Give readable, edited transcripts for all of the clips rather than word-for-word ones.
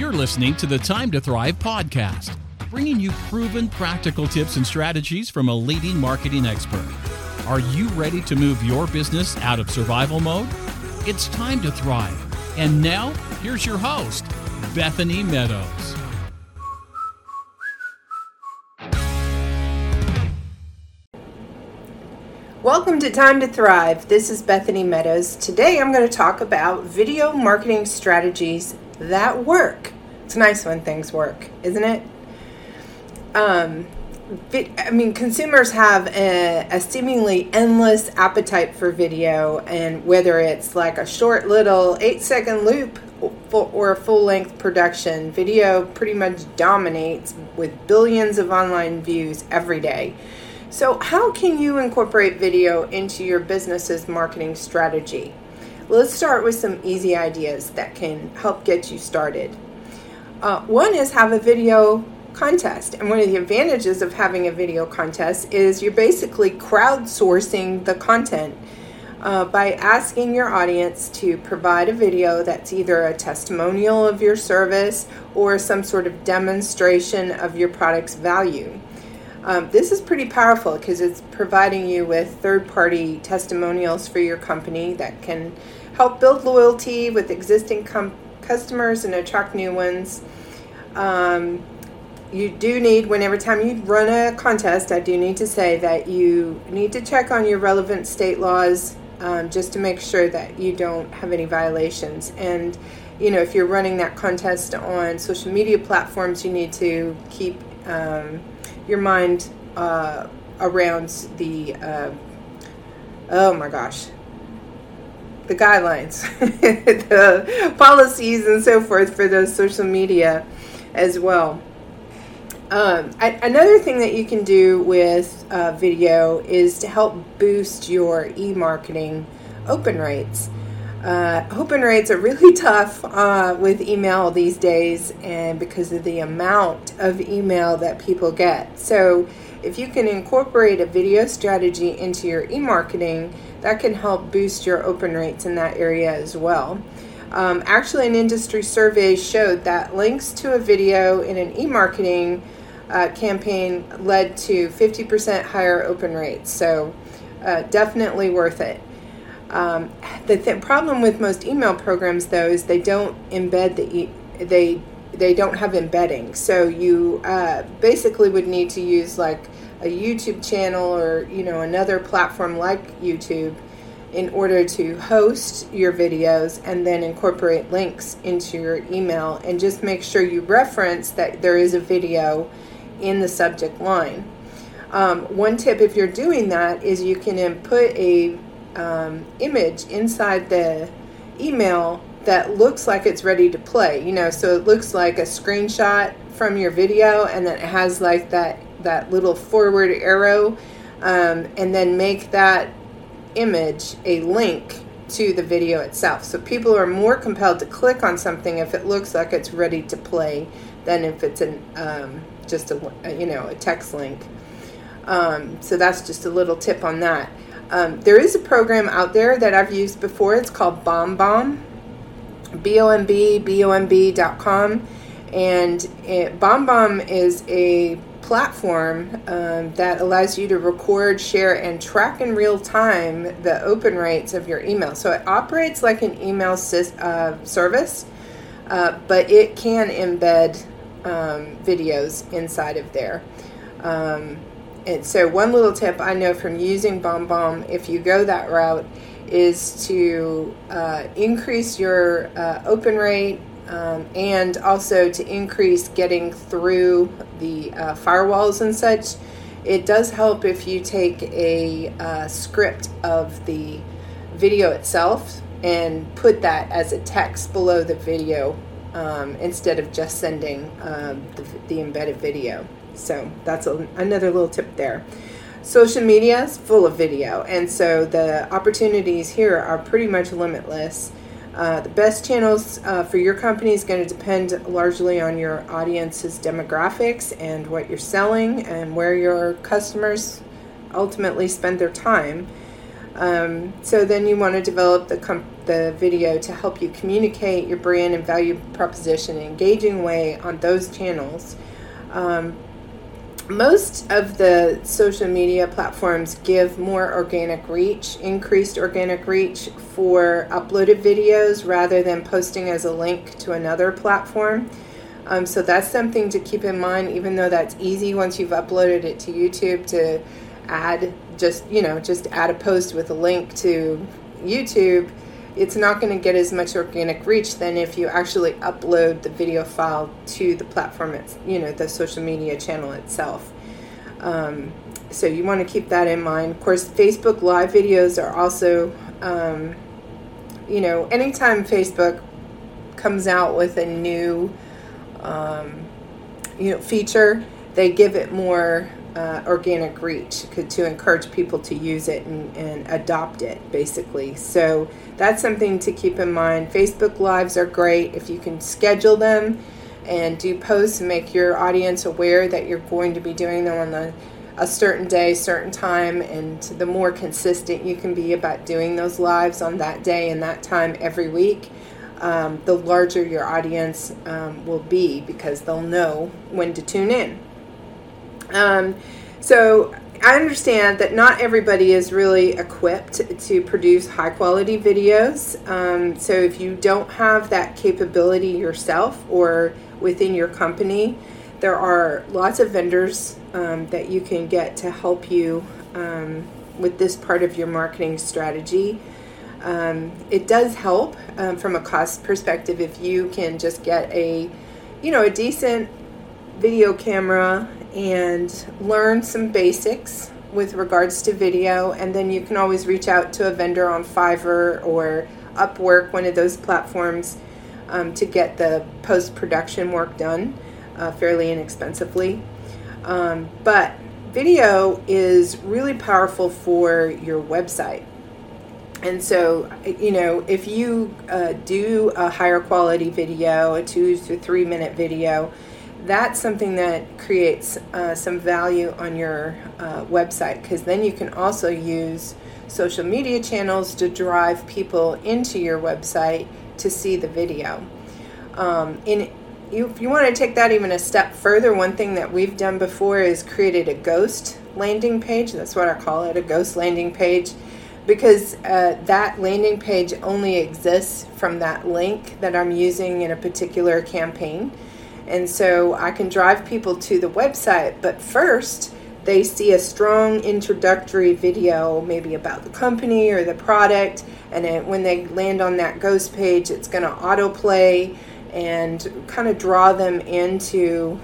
You're listening to the Time to Thrive podcast, bringing you proven practical tips and strategies from a leading marketing expert. Are you ready to move your business out of survival mode? It's time to thrive. And now, here's your host, Bethany Meadows. Welcome to Time to Thrive. This is Bethany Meadows. Today I'm going to talk about video marketing strategies that work. It's nice when things work, isn't it? Consumers have a seemingly endless appetite for video, and whether it's like a short little 8-second loop or a full-length production, video pretty much dominates with billions of online views every day. So how can you incorporate video into your business's marketing strategy? Let's start with some easy ideas that can help get you started. One is have a video contest. And one of the advantages of having a video contest is you're basically crowdsourcing the content by asking your audience to provide a video that's either a testimonial of your service or some sort of demonstration of your product's value. This is pretty powerful because it's providing you with third-party testimonials for your company that can help build loyalty with existing customers and attract new ones. You do need, whenever time you run a contest, I do need to say that you need to check on your relevant state laws just to make sure that you don't have any violations. And, if you're running that contest on social media platforms, you need to keep your mind around the the guidelines, the policies and so forth for those social media as well. Another thing that you can do with video is to help boost your e-marketing open rates. Open rates are really tough with email these days, and because of the amount of email that people get. So if you can incorporate a video strategy into your e-marketing, that can help boost your open rates in that area as well. Actually, an industry survey showed that links to a video in an e-marketing campaign led to 50% higher open rates. So definitely worth it. The problem with most email programs, though, is they don't embed they don't have embedding. So you basically would need to use like a YouTube channel or another platform like YouTube in order to host your videos and then incorporate links into your email, and just make sure you reference that there is a video in the subject line. One tip, if you're doing that, is you can input a image inside the email that looks like it's ready to play, so it looks like a screenshot from your video, and then it has like that little forward arrow, and then make that image a link to the video itself. So people are more compelled to click on something if it looks like it's ready to play than if it's just a text link. So that's just a little tip on that. There is a program out there that I've used before. It's called BombBomb, BombBomb.com, and BombBomb is a platform that allows you to record, share, and track in real time the open rates of your email. So it operates like an email service, but it can embed videos inside of there. And so one little tip I know from using BombBomb, if you go that route, is to increase your open rate and also to increase getting through the firewalls and such. It does help if you take a script of the video itself and put that as a text below the video instead of just sending the embedded video. So that's another little tip there. Social media is full of video, and so the opportunities here are pretty much limitless. The best channels for your company is going to depend largely on your audience's demographics and what you're selling and where your customers ultimately spend their time. So then you want to develop the video to help you communicate your brand and value proposition in an engaging way on those channels. Most of the social media platforms give more organic reach, increased organic reach for uploaded videos rather than posting as a link to another platform. So that's something to keep in mind, even though that's easy once you've uploaded it to YouTube to add, just add a post with a link to YouTube. It's not going to get as much organic reach than if you actually upload the video file to the platform, the social media channel itself. So you want to keep that in mind. Of course, Facebook Live videos are also, anytime Facebook comes out with a new, feature, they give it more organic reach to encourage people to use it and adopt it, basically. So that's something to keep in mind. Facebook Lives are great if you can schedule them and do posts and make your audience aware that you're going to be doing them on a certain day, certain time, and the more consistent you can be about doing those lives on that day and that time every week, the larger your audience will be, because they'll know when to tune in. So I understand that not everybody is really equipped to produce high quality videos. So if you don't have that capability yourself or within your company, there are lots of vendors that you can get to help you with this part of your marketing strategy. It does help from a cost perspective if you can just get a decent video camera and learn some basics with regards to video, and then you can always reach out to a vendor on Fiverr or Upwork, one of those platforms, to get the post-production work done fairly inexpensively. But video is really powerful for your website. And so, if you do a higher quality video, a 2 to 3 minute video, that's something that creates some value on your website, because then you can also use social media channels to drive people into your website to see the video. If you want to take that even a step further, one thing that we've done before is created a ghost landing page. That's what I call it, a ghost landing page, because that landing page only exists from that link that I'm using in a particular campaign. And so I can drive people to the website, but first they see a strong introductory video, maybe about the company or the product, and then when they land on that ghost page, it's going to autoplay and kind of draw them into,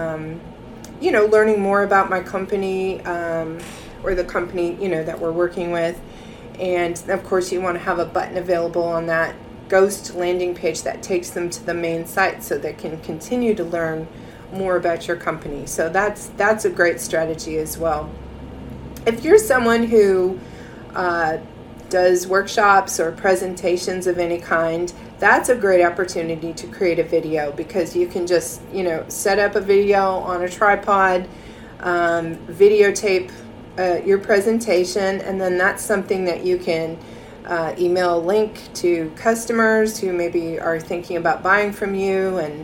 learning more about my company or the company, that we're working with. And of course, you want to have a button available on that ghost landing page that takes them to the main site so they can continue to learn more about your company. So that's a great strategy as well. If you're someone who does workshops or presentations of any kind, that's a great opportunity to create a video, because you can just set up a video on a tripod, videotape your presentation, and then that's something that you can email a link to customers who maybe are thinking about buying from you, and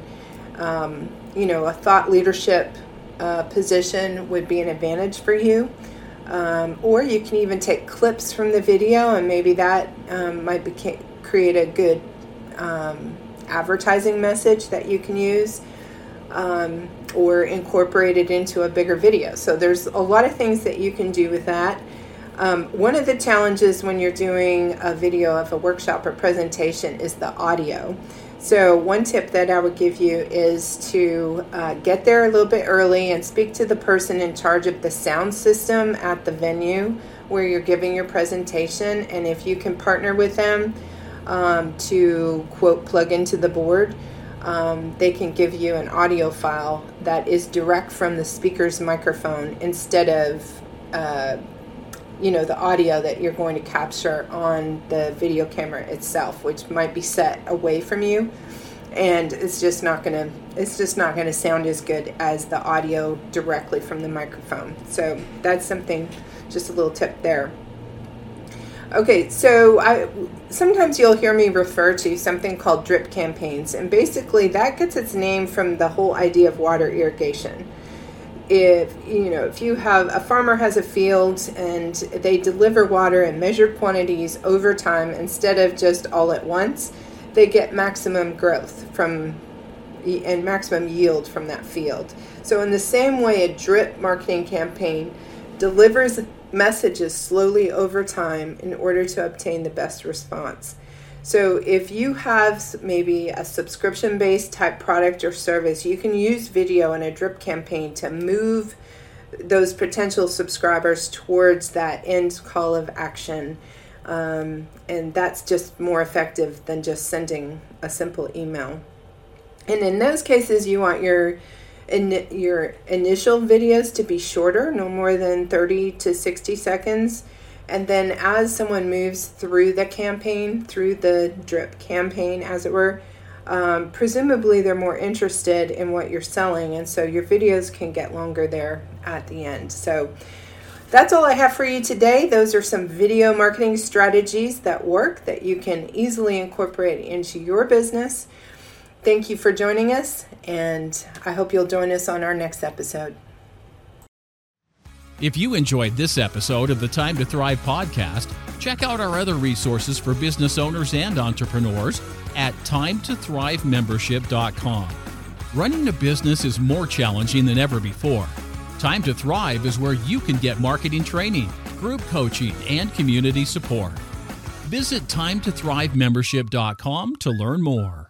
a thought leadership position would be an advantage for you. Or you can even take clips from the video, and maybe that might create a good advertising message that you can use, or incorporate it into a bigger video. So there's a lot of things that you can do with that. One of the challenges when you're doing a video of a workshop or presentation is the audio. So one tip that I would give you is to get there a little bit early and speak to the person in charge of the sound system at the venue where you're giving your presentation. And if you can partner with them to, quote, plug into the board, they can give you an audio file that is direct from the speaker's microphone instead of the audio that you're going to capture on the video camera itself, which might be set away from you, and it's just not going to sound as good as the audio directly from the microphone. So that's something, just a little tip there. Okay, so sometimes you'll hear me refer to something called drip campaigns, and basically that gets its name from the whole idea of water irrigation. If you have a farmer has a field and they deliver water in measured quantities over time instead of just all at once, they get maximum growth and maximum yield from that field. So in the same way, a drip marketing campaign delivers messages slowly over time in order to obtain the best response. So if you have maybe a subscription-based type product or service, you can use video in a drip campaign to move those potential subscribers towards that end call of action. And that's just more effective than just sending a simple email. And in those cases, you want your initial videos to be shorter, no more than 30 to 60 seconds. And then as someone moves through the campaign, through the drip campaign, as it were, presumably they're more interested in what you're selling. And so your videos can get longer there at the end. So that's all I have for you today. Those are some video marketing strategies that work that you can easily incorporate into your business. Thank you for joining us, and I hope you'll join us on our next episode. If you enjoyed this episode of the Time to Thrive podcast, check out our other resources for business owners and entrepreneurs at timetothrivemembership.com. Running a business is more challenging than ever before. Time to Thrive is where you can get marketing training, group coaching, and community support. Visit timetothrivemembership.com to learn more.